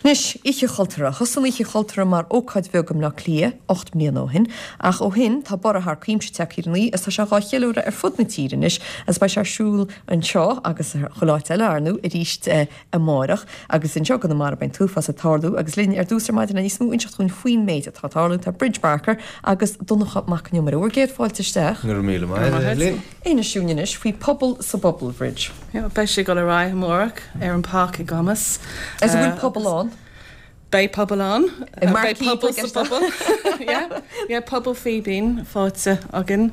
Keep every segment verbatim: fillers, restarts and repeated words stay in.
Nis ihe choltera, chusan ihe choltera mar ócaid bhegam na clia, ocht mlíon ó hin, ach ó hin tá bara haar cíimse teachíní is tá se gá cheúra ar fud na tíranis, as ba se siúl an seo agus choláit eile arnú i ríist a mórach, agus in segan na mar ben túfas a tarlú, agus linn ar dúsar maidin na níos mú inseach chun faoin méid a tá tarlú tá Bridge Barker, agus donnach macniú mar óir géad fáilteisteach. Nur míle mai. Éine siúninis fao pobl sa Bubble Bridge. Ja, bei sé go le ra mórach ar an park i gamas. As a bhfuil pobl an? Bei pobl an. I Bei pobl sa bubble. Ja, ja, pobl fíbín fáte agin.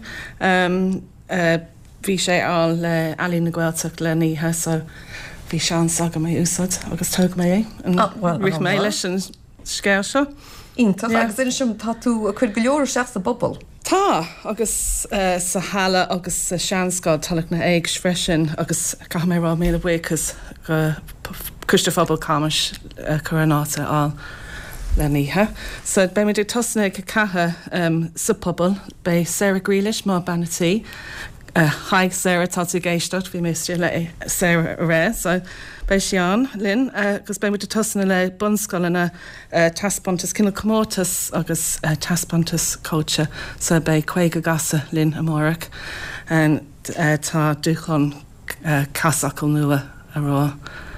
Um, uh, Bhí sé á le alí na Gaeltach le níthe, so bhí seán saga mé úsad agus tug mé é. Rith mé leis an scéil seo. Íntaach agus idir sem tatú a chuir go leor seach sa Bubble. Tá agus uh, sa hala agus sa seanscád talach na éig freisin agus ca mé rá méle bhuicas go cuiste fphobal camas uh, coronáta á le níthe. So be mé dú tosna go cathe um, sa pobl bei Sarah Grealish má banatí. Uh, Haig Sarah tá tú géisteach bhí mé stí le Sarah a ré, so bei Sian Lynn, agus uh, be mé tosna le bunscoilena uh, taspántas cinna commórtas agus uh, taspántas cóte, so bei chuige gasa Lynn amórach, and uh, tá dúchon uh, casacail nua a rá.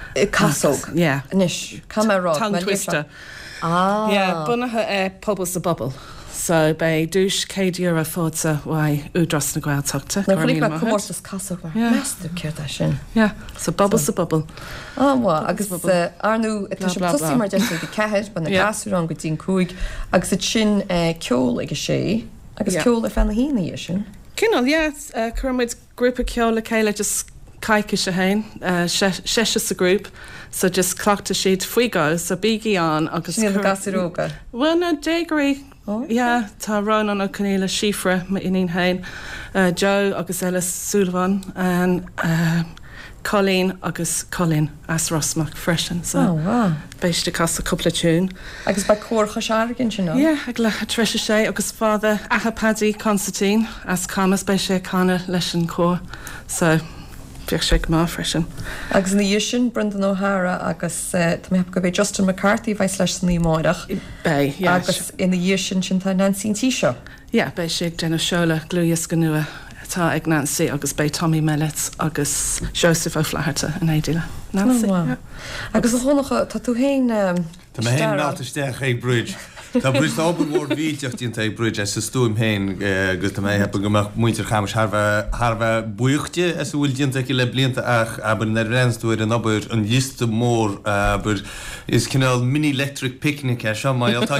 Casog? Yeah. Nish, camera. Tongue twister. Ah. Yeah, bunathe uh, pobl sa Bubble. So bei dúis céad euro fóta wai údras na Gaeltachta. Na chuig le commórtas casog mar meastar céir a sin. Yeah, so Bubble sa Bubble. Ah, wa, agus arnú tá sé tosí mar deis go ceir ban na gasú an go dtín cúig agus it sin ceol ag sé agus ceol a fan na hína sin. Cinál, yeah, chuid grúpa ceol le céile just caiice se hain, seise sa grúp, so just clochta siad fuigá, so bígi an agus Sníl gasúróga. Well, na dégraí, yeah, tá rán an ó caníla sífra ma inín hain, uh, Joe agus eile Sullivan, and uh, Colleen agus Colin as Rossmach freisin, so oh, wow. Béiste cas a couple of tún. Agus ba cór chosárgin sin no? Yeah, ag le treise sé agus fáda Aha Paddy Constantine as camas bei sé cána leis an cór, so bhíoh sé go má freisin. Agus na sin Brendan O'Hara agus tá mé go bhéh Justin McCarthy bheith leis san nímáireach. Bei, yeah. Agus ina sin sin tá Nancy Tí seo. Yeah, bei sé ag déanamh seola glúias go nua tá ag Nancy agus bei Tommy Mellett agus Joseph O'Flaherty in éidirle. Nancy. Oh, wow. Yeah. Agus a tháinacha tá tú héin Tá mé héin nátasteach ag Bridge. Tá brist ábúór víteach tín ag Bridge as sa stúm héin gus tá mé heb gomach muintir chamas Harbh buochte as bhfuil dínta le blianta ach aber na rensúir an obair an liste mór aber is cinál mini electric picnic a seo mai tá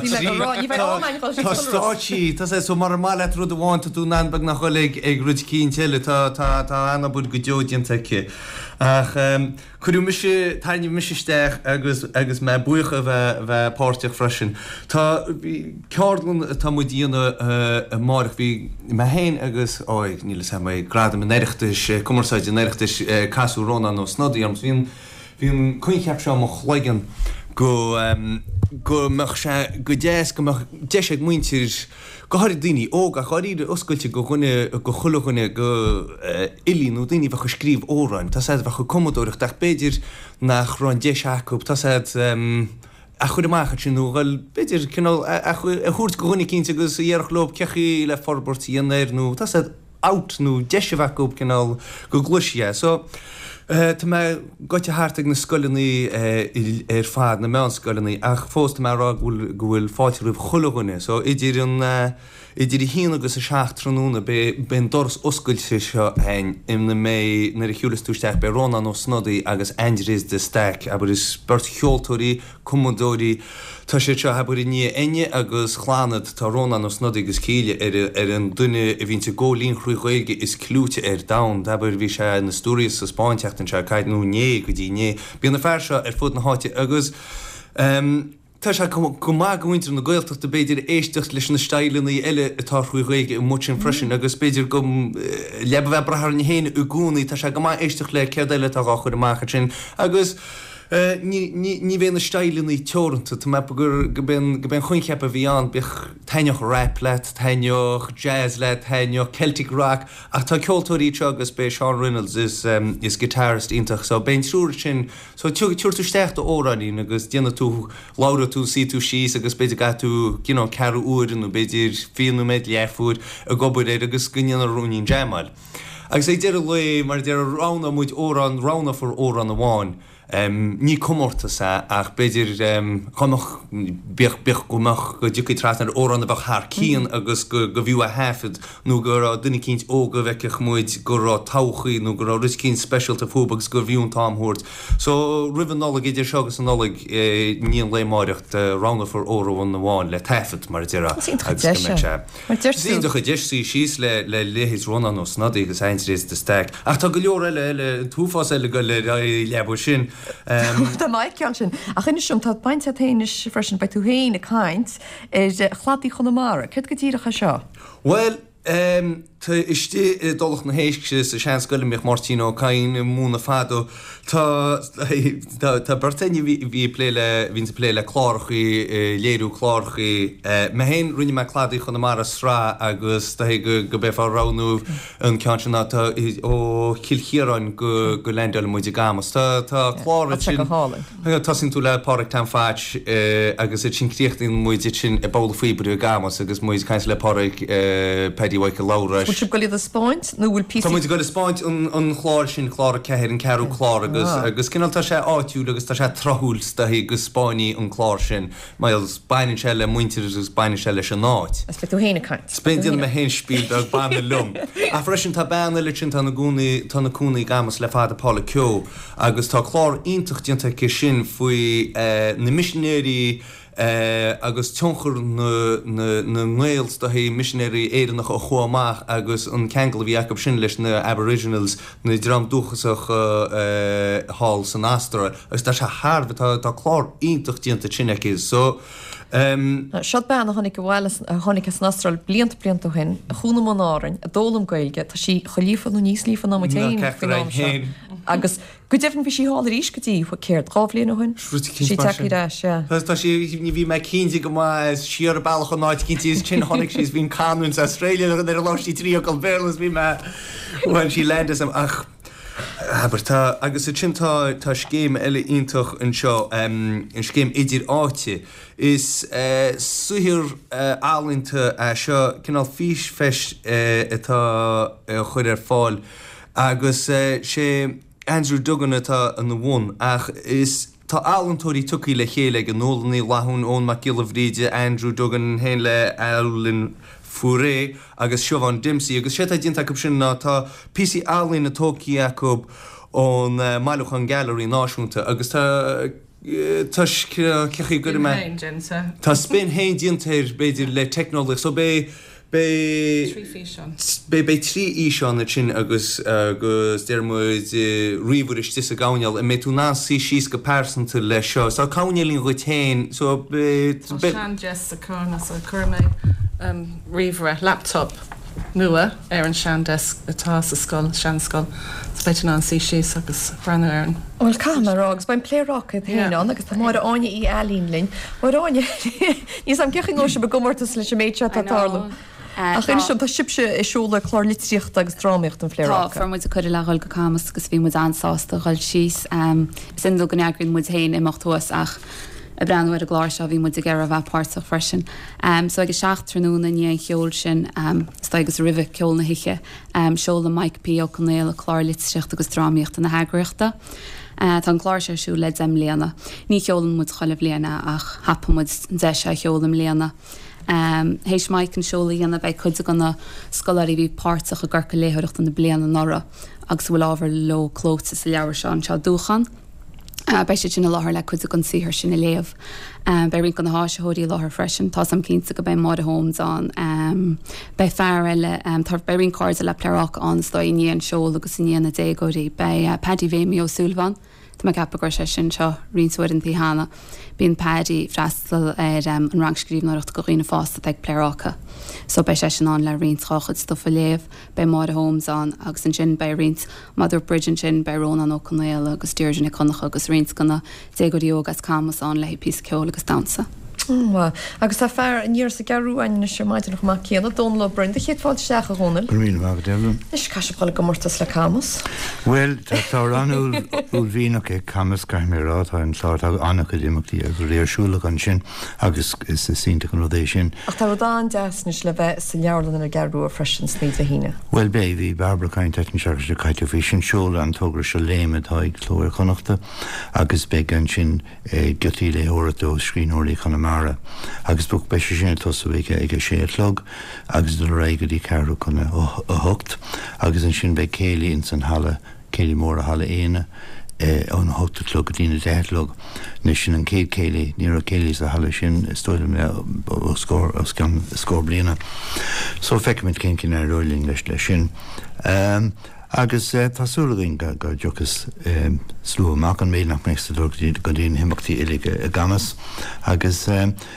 táí tá sé so mar má le rud bháinta tú nabag nach choleg ag rud cín teile tá tá anna bud go deo dínta ce. Ach um, chuú mi sé taine mi isteach agus agus me bucha bheith bheith páirteach freisin. Tá cearlan tá mu díana a marach bhí me héin agus áid nílas ha mé grad me neireachtas cumarsáid neireachtas casú róna nó snodí arms hín hín chuin ceap seo mo chléigen go um, go meach se go déas go deis ag muintir go háir daoine óg a choiríre oscailte go chune go chulachune go ilín ó daoine bheith chu scríb óráin, Tá sé bheith chu commodóireach ach beidir nach rán déis acu, Tá sé a chud amachcha sin nóil beidir cinál a chuirt go chunig cinnte agus dhéarach lob cechaí le forbortí an éir nó, Tá sé out nó deise bheú cinál go gluisié, so Uh, Tá mé goite háartag na scoilení uh, ar fad na meán scoilení ach fósta me rá go bhfuil fáitirúh chulaghine, so idir an uh, idir i híana agus a seach tróna be ben doras oscailte seo hain im na mé na chiúlas túisteach be róna nó snodaí agus Andrés de Stack, aber is bert cheoltóirí, commodóirí, tá sé seo habar i ní aine agus chláánad tá róna nó snodaí agus cíile ar, ar an duine a bhín ggólín chruúige is clúte ar dam, dabar bhí sé na stúris sa Spáinteach an se caiid nó né go dtí né. Bhí na fear seo ar fud na háite agus um, tá se go má gohaintir na Gaeltach de beidir éisteach leis na stailenaí eile atá chuúige i mu sin freisin agus beidir go lebh bheith brathar na héine ugúnaí tá se go má éisteach le cead eile tá chuir amachcha sin agus Ní bhéna stailin í teoranta Tá me gur go ben chuinceap a bhí an bích taineoch rap le, taineoch jazz le, taineoch Celtic rock ach tá ceoltóirí agus bé Sean Reynolds is um, is guitarist intach so ben trúr sin so tuúr tú steachta óraní agus déanana tú lára tú sí tú síos agus beidir ga tú you know, cearú úrin nó beidir fianú méid leafúd a gobud é agus gunneanna rúnín jamal. Agus é dear le mar dear rána muid óran rána for óran amháin. Um, ní comórta sa ach beidir um, chumach bích bích gomach go dúcaí trasnar óran a bach haar cían agus go go bhíú a hefid nó gur a duine cinint óga bheicech muid gur a tauchaí nó gur a ris cín specialta fúbagus gur bhíún támhúirt. So rivan nolig idir segus an nolig eh, níon le máirecht uh, rána for óran na bháin le tefid mar dira. Síntacha deisí síos le le léhís rónan ó snadaí agus einsréis de stag. Ach tá go leor eile eile túfás eile go le leabú sin. Tá maid cean sin. A chuine siom tá baint a théis freisin bei tú héin a caint is chladí chunamara. Cud go dtíirecha seo? Well, um, Tá istí dulach na héisce sa sean scoile mich Martino cain múna fado Tá Tá bertaine bhí pléile hín sa pléile chláirchaí léirú chláirchaí me héin rinne me chládaí chun mar a srá agus tá go go beh fá ránú an ceanna ó cilchéaráin go go lendeil muide gamas Tá tá chláir sin Tá sin tú le páric tan fáit agus sin críochttaí muide sin i bála faoibrú gamas agus muid caiins le páric pedíhaid go lára Sib go a spáint nó bhfuil pí Tá muid go spáint an chláir sin chláir ceir an cearú chlár agus agus cinál tá sé áitiú agus tá sé trothúils tá hí go spáiní an chláir sin mail bainin se le muintir agus bainin se leis an náid. As fe tú héna caiint. Spéidir me hen spíl ag banna lum. A freisin tá banna le sin tána gúnaí tána cúnaí gamas le fád apála ceó agus tá chlár ionintach dianta ce sin faoi na missionéirí Uh, agus tionchar na ngéils da hí missionéirí éidirnach ó chuamach agus an ceangal bhí Jacob sin leis na Aboriginals na dram dúchasach uh, hall san Astra agus tá sé hárbh tá chlár ionintach dianta sinneach is so Um, Seo ben tháinig go bhile tháinig as Nastral bliant bliant hin a chúna man árainn a dólam gailge tá sí cholífanú níos lífan am téin agus go defn fi sí hála ríis gotí chu céir rábhlíon hin sí teí Tá sí ní bhí me cínti go má siar a bailach an náid cinntíí sin tháinig síos bhín canúns Australia ar ar látí trí go bhélas bhí me bhfuil sí lendas am ach Aber tá agus sin tá tá scéim eile ionintach an seo um, an scéim idir áite is uh, suhir uh, álínta a seo cinál fís feist uh, atá uh, chuir ar fáil agus uh, sé Andrew Duggan atá an bhún ach is Tá álantóirí tucaí le chéile an nólaní lethún ón mac gilmhríide Andrew Duggan hen le Alan Furé agus Siobhan Dempsey agus sé a dionanta go sin ná tá P C Allen na tócaí Jacob ón uh, Mailúchan Gallery náisiúnta agus tá tá cechaí go me Tá spin hain diontair beidir le technológií so bé Bei bei trí ísán a sin agus agus dermuid riúris dis a gáineal a mé tú ná sí síos go persanta le seo. Tá cáinealín go tain so be Sean Jess a cána a chumé riomhre laptop nua ar an Sean desk atá sa scoil sean scoil spéitin an sí síos agus brana airan. Well cánarágus bain plérách héán agus tá mar aine í elín linn Bhráine níos am ceaching ó se be gomórtas leis sem méidse tátála. A chin sem tá sibse is siúla chlár litríocht agus dráíocht an phléir. For muid a chuir leáil go camas agus bhí muid ansásta gáil síos sin do gneagrinn muid héin imachtuas ach a breanhfuir a gláir seo bhí muid a ggéir a bheitpáach freisin. Um, so agus seach tróna ní cheol sin um, sta agus rih ceol na hiiche um, seola Mike P ó chunéal a chlár litríocht agus dráíocht na hagriachta. Uh, tá an chláir sé siú le dem léana. Ní cheolan muid choileh léana ach hapa muid de se cheolam léana. Um, Héis maiid an seola dhéanana bheith chuide gan na scoláirí bhí páirteach a ggurcha léthireacht an na bliana nora agus bhfuil ábhar lo clóta sa leabhar seo an seo dúchan. Uh, Bei sé sin láthir le chuide gan síthir sin i léamh. Um, Bei rin gan na háiseóirí láthir freisin, tá sam cinnta go ben mád a homes an. Um, Bei fear eile, um, tar bei rin card le plearach an stoí níon seola agus níana dégóirí bei uh, Paddy Vémi ó Súlvan. Tá cap gur sé sin seo rinsúir an tíhanana. Bíon Paddy freistal ar um, an rangscríbnacht go riine fásta ag plérácha. So bei sé sin an le rinsráchad sto a léh bei mar homes an agus an sin bei rins Mother Bridge an sin bei Rón an ó connéile agus dúirna connacha agus rins gona dé go dí agus camas an le pí ceol agus dansa. Mm, agus tá fear an níor sa garú aine sem maidide nach má céanna dónla brenda chéad fáil seach a hónil. Brín bhag délan. Is caiisiáil go mórtas le camas? Well, tá anúil úl bhíach é camas caiim mérá tá an sláir annach imachtaí a go réirsúlaach an sin agus is sínta an rodééis sin. Ach tá rudán deasnis le bheith sa leabharlan ar garú a freisin sníad a híine. Well bé bhí Barbara Cain tetan seachas de caiite bhí sin seola an tógra se léime tá ag chlóir connachta agus be an sin gotí le hórató scríóirí chuna agus bu be sin tosa bhéice ag sétlog agus do raige dí ceú chuna a hocht agus an sin bheith céalaí in san hala céalaí mór a hala éine an hochtalog a dtíine détlog ní sin an céad céalaí ní a céalaí a hala sin stoile me scór scór bliana. So feicimiid cén cin ar roilín leis le sin. Um, agus tásúlaing go go jochas slú amach an méid nach meiste go dtíon himachtaí ilige a gamas agus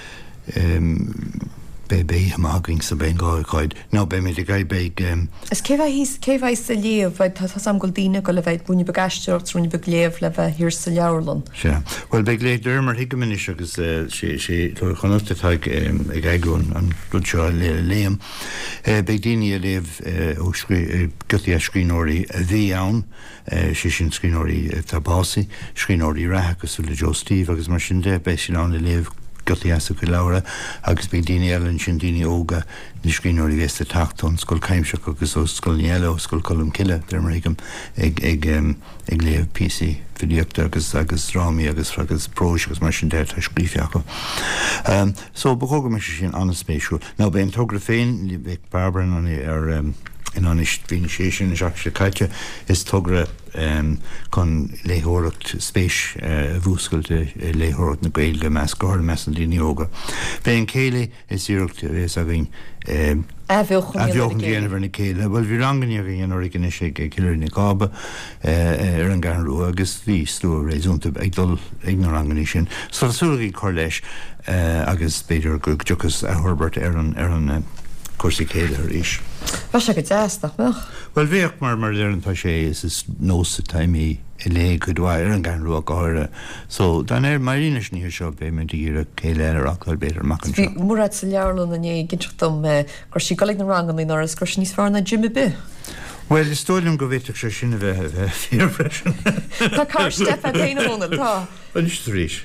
bé bé amaching sa ben gááid. No bé mé gaid bé Is céhhaid sa léomh tá sam go dtíine go le bheith búine begaisteach trúne be léomh le bheith hir sa leabharlan. Se. Well bé léidir mar hiigeminis agus sé chunachtatá ag aigún an rúseo le léam. Bé daine a léomh ó gotaí a scríóirí a bhí ann sé sin scríóirí tabásaí, scríóirí rathe agus le Joe Steve agus mar sin de bé sin an le léomh gotaí as go leabhar agus bí daine eile sin daine óga na scríóirí bhésta tachtón scoil caiimseach agus ó scoil eile ó scoil colm ciile der mar ag ag ag léomh P C fiíocht agus agus rámí agus agus próis agus mar sin déir tá scrífiacha. Um, so bechóga me sin an spéisiú. Ná bé an tógra féin lí bheith Barbara an ar um, in anist bhíine sé sin seach se caiite is tugra um, chun léthireacht spéis uh, bhúscailte uh, léthireacht na gaeilge meas gáir meas an daoine óga. Bé an céile is iireacht is a bhín um, a bheochan déanamhar na céile. Bhfuil bhí ranganí a bhíon ar igan is ag ciilir na cába ar an garú agus bhí slú réúnta ag dul ag na ranganí sin. So súlaí chuir leis agus beidir go deachas a Herbert ar an ar an cuasaí céile ar is. Bá se go deasnach meach? Well bhéoh mar mar déirantá sé is is nósa taimí i lé go dháir an gan ruach áire. So dan er marínes ní seo bé me díra céile ar achil beidir macan seo. Bhí mórad sa leabharlan na né ginseachtam gur sí galig na rangan í áras gur níos fearna Jimmy B. Well, is tóilm go bhéiteach sé sinna bheith bheith fear freisin. Tá cá step a chéine hónal tá. Nis rís.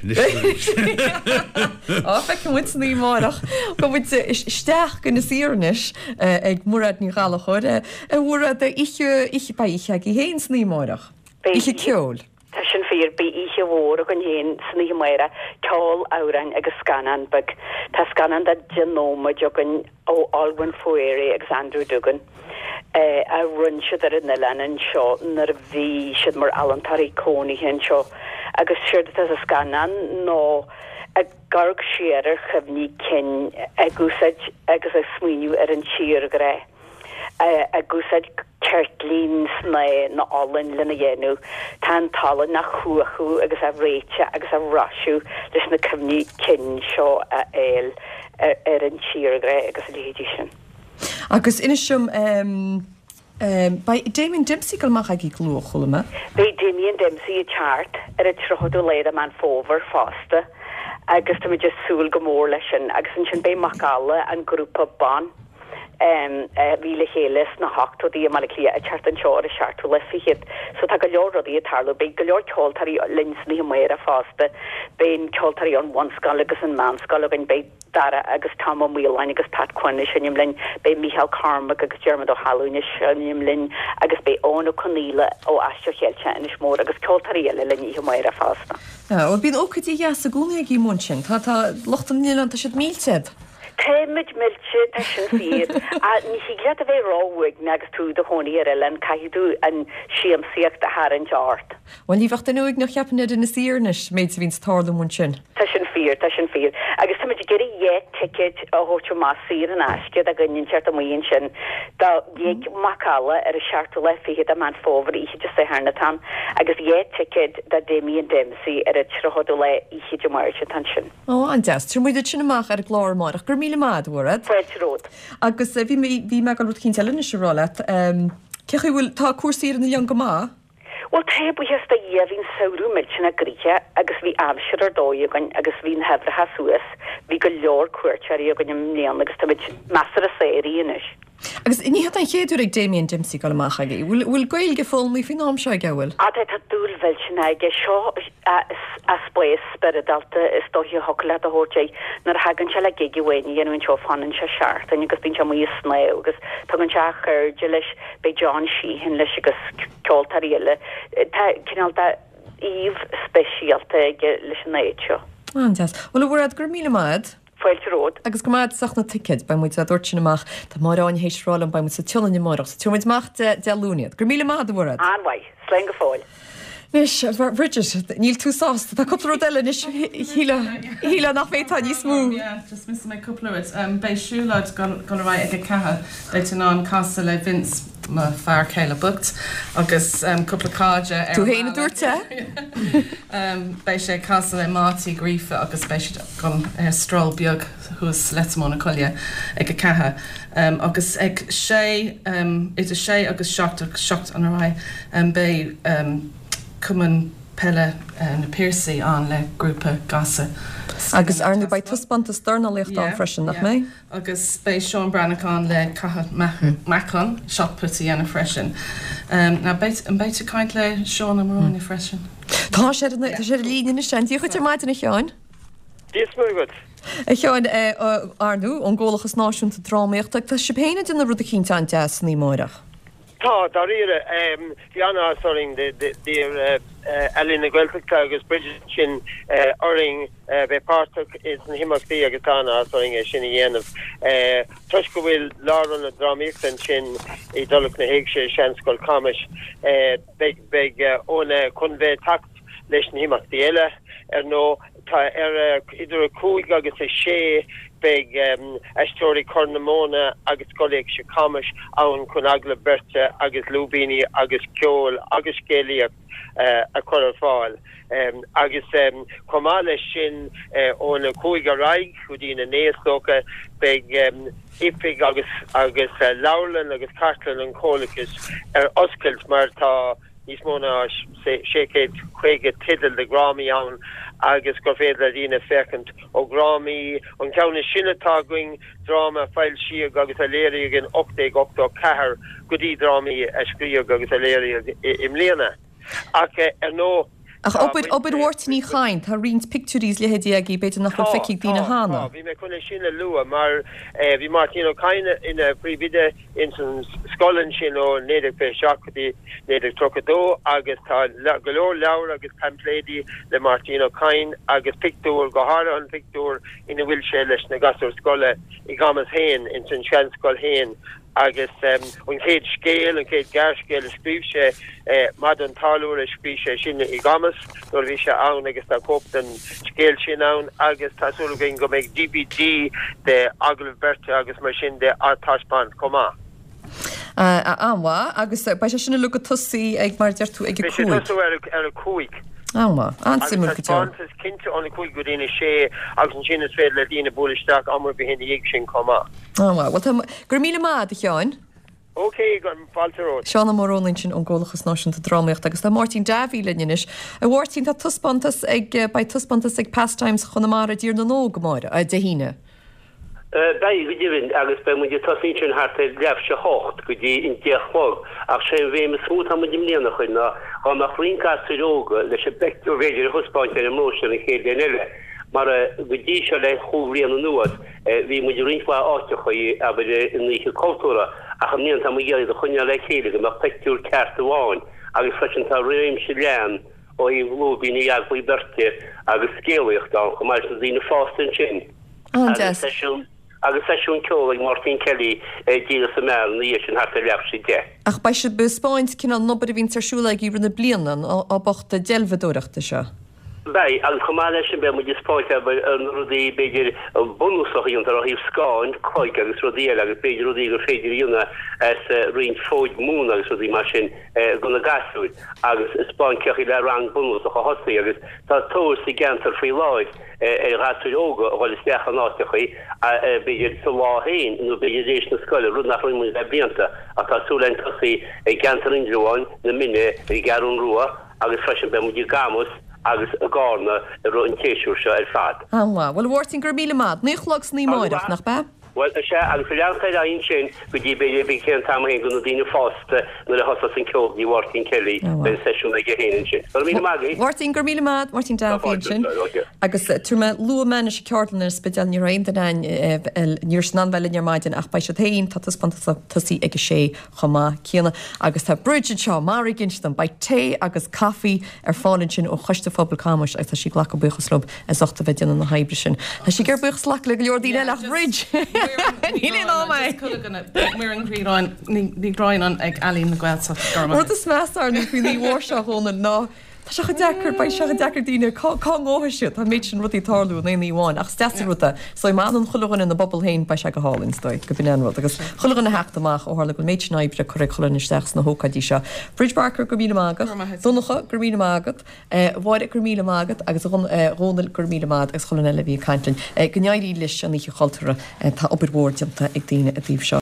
Á feice muid ní máach go bhid isteach go na síarnis ag mórad ní gála chuir a bhra ihe ihe ba ihe í héins ní máach. Ihe ceol. Tá sin fír bí ihe mhór a gon héin sna mara ceol áran agus scanan bag tá scanan da genóma jogan ó Alban Fuéri ag Andrew Dugan. Uh, a run siad ar na lenan seo nar bhí siad mar alantarí cónaí hen seo agus siad a scanan nó a garg siar chumhní cin agúsaid agus a smuoinú ar an tír gré a gúsaid ceirtlín sna na álan lena dhéanú tá tala na chuachu agus a réite agus a rasú leis na cumhní cin seo a éil ar an tír gré agus a léidir sin. Agus inisiom um, um, bei Damien Dempsey go mach ag glúch chulama? Bei Damien Dempsey a chart ar a trochodú leid a man fóver fásta agus tá just súl gomór leis sin agus an sin bei macala an grúpa ban um, uh, vile héles na hacht dí mal lí a chart an seo a chartú le fihiid so tá go leor rodí a tarlo bei go leor ceoltarí linsní mé a fásta ben ceoltarí an onescal agus an manscal agin bei dara agus Tom O'Mealain agus Pat Quinish and Lynn by Michael Carmack agus Dermot O'Hallounish and Lynn agus by Owen O'Connell o Astra Helcha and Ishmore agus Coltariel Lynn Humaira Fasta. Ja, og bin ook het ja se gune gi munchen. Ta ta lochtam Niland ta shit mealset. Temid milche tashin fear a ni siglet a very raw wig nagus to the honey ellen kaidu and shiam siak the har and jart. Well, you wacht nu ik nog jappen in de siernish meets wins tarde munchen. Tashin fear fear tá sin fear agus tá geri é ticket a hotu más sir an aske a gunnin chart am moin sin da dhéag macala ar a charta le fihe a man fóver ihe just sé herne tan agus é ticket da Damien Dempsey ar a trohodu le ihe de mar tan sin. Ó an des tr muide sin amach ar a glár marach gur míle mad warad. Fuilrod. Agus vi vi me gal rút cín tellin se rolet. Cechi bhfuil tá cuasí an young má? Well te bu hesta ie vín saoú milsin a Gríe agus vi amsir ar dóigan agus vín hefre ha Suas vi go leor cuairteí a gonne mnéan agus tá master a séí inis. Agus ní hat an chéadú ag Damien Dempsey gal amach agé. Bhfuil gail ge fóil mí fin am se gahfuil. A tá dúlvel sin aige seo a spléis spiridalta is dóhi hola a hóé nar hagan se le gigihéine ann seo fanin se seart an agus bín se mí sné agus tugann se chuirde leis be John Sheehan leis agus ceoltaríile cinál íh speisialta ige leis an éid seo. An des. Well bhfuad gur míle maid? Fuilrod. Agus go maid sach na ticket ba muid a dúirtin amach tá marráin héisráil an ba mu sa tulan marach. Tú muid macht de lúniad. Gur míle maid bhfuad? Anhai, slein go fáil. Nis, Bridget, níl tú sásta, tá cúpla rodile nis híle nach fétá ní smú. Just miss mé cúplaid. Bei siúlaid go ra ag cethe deit an casa le Vince má fear céile bucht agus cúpla cáide. Tú héna dúirte? Bei sé casa le mátí grífa agus bei gan strál beag chus letamóna coile ag a cethe. Agus ag sé it a sé agus secht an ra bei cuman pelle na Piercy an le grúpa gasa. Agus arnú bei tuspanta starna lecht an freisin nach mé? Agus bei Sean Brannachán le caha Macon shotputí ana freisin. Na beit an beite kaint le Sean am Maroni freisin. Tá sé sé líine na sin, Díocha máte na cheáin? Díos mú good. I cheáin arnú an ggólachas náisiúnta dráméocht ag tá sibhéine duna rud a cínta an deas ní mórach. Tá dar ire Fianna soring de de Elin Gweltic agus Bridget sin oring be partok is an himachtaí agus tána soring e sin dhéanamh. Tuis go bhfuil láran a drámíocht sin i dulach na héigse seanscoil Camas beag óna chun bheith tacht leis an himachtaí eile ar nó tá ar idir a cúig agus é sé big um, Astori Cornamona agus Golik Shikamas an kun agla Berta agus Lubini agus Kjol agus Geliak uh, a Corafal um, agus um, Komala Shin uh, on a Kuiga Raig Hudina Neostoka big um, Ipig agus agus uh, Laulan agus Cartlan and Colicus er Oskelt Marta Nismona Shake Quega Tiddle the Grammy on agus go féidir dína fekent ó Grammy an ceanna sinnatá going drama fáil si agus a léir gin ochtéag ochtó cethir godí drámaí a scrío agus a léir im léana. Ach ar nó Ach opid opid wart ní chain tá rins picturies le hediagi beidir nach feici dína hána. Vi me kunna sinna lua mar vi Martino kaine in a privide in san skollen sin ó nedig pe shakti nedig trocadó agus tá galor laur agus pampledi le Martino kain agus picture gohara an picture in a wilshe leis na gasor skolle I gamas hen in san skol hen. agus um, an céad scéal an céad garscéal a scríbse uh, mad an talúir a scríbse sin I gamas nuair bhí se ann agus tá cóp an scéal sin ann agus tásúla gin go méid D V D de aglah Berta agus mar sin de artáspáin comá. Anhá agus ba se sinna lu a tosaí ag mar deirtú ag cúig. ar a cúig. Anhá an simú go cinnte an cúig go dtíine sé agus an sin is féidir le dtíine bolisteach amar be hinna dhéag sin comá. Anhá gur míle mád a cheáin? Ok, gur faltaró. Seánna Marrónin sin an ggólachas náisiúnta drámaíocht agus tá Martin Davy linneis a bhhairtín tá tuspantas ag bei tuspantas ag pastimes chunamara dír na nó gomáire a de híine. Bei go dtíhann agus be mu tosí sin hart lef se hocht go dtí in deachmóg ach sé bhé me smút ha dim léana chuinna á nach rinca siróga leis se beú féidir thuspáint ar mósin a chéad eile mar go dtí se le chohrían an nuad hí mu rinfa átechaí a níe cultúra a chu níon tam géad a chuine le chéige nach peú ceart amháin agus fesin tá réim se lean ó í bhlóbína agfaí berte agus scéalaocht an chu mar dtína fástin sin. agus seisiún ceolaigh Martin Kelly díla sa mé ní sin hat leab si de. Ach bei se be Spáint cin an nobar a vín tarsúla ag íbre na blianan á bochta delfadóireachta se. Bei an chomáisi be mu spáite an rudí beidir bonúsachíon ar a híh sáin coig agus rodí agus beidir rudí gur féidir dúna as rion fóid mún agus rudí mar sin gona gasúid agus Spáin cechi le rang bonús a hosaí agus tá tóir sí gentar fao láid rasúid óga bhil steach an átechaí a beidir sa láhéin nó beidir rééis na scoile rud nach rimú le blianta a tá súlein tosaí gentar inrúáin na mine i garún ruá agus freisin be muidir gamus agus a gána ro an téisiú se ar fad. Anha, bhfuil bhirting gur míle mad, níchlogs ní máireach nach be? Well se agus fiáchaid a sin go dtí be be chéan tamhain go dtíine fásta na le hosa an ceol ní Martin Kelly ben seisiún ag héanaan sin. mí magí? Bhirting gur míle mad, Martin Dáfíonn sin. Agus tuairme lua mena sé ceartlan ar spedal ní raon dain níor snan bheile ar maidin ach bei se taon tá tasí ag sé chomá chéanana agus tá Bridget seo marí ginstan bei té agus caí ar fáin sin ó chuiste fphobal cámas ag tá sí ghlacha buchaslob as ochta bheith deanna na haibre sin. Tá sí gur buchas le le leor díine le Bridge. ní groin an ag alín na gweilsa Ru is mear ní chu ní bhór se hóna ná. Tá se go dechar ba se go dechar díine cá áhaisiú tá méid sin rutí tarlú na níháin ach steúta so má an chulagan in na bobbal hain ba se go hálinn stoi go bin anrá agus chulagan na heachtamach ó hála go méid naibre chu cholan isteach na hócadí se. Bridge Barker gur míle mágad, Donnacha gur míle mágad, bhhaid gur míle mágad agus rónal gur míle mád agus cholan eile bhí caiintin. Gneairí leis an í choultúra tá oberbórdianta ag daine a dtíobh seo.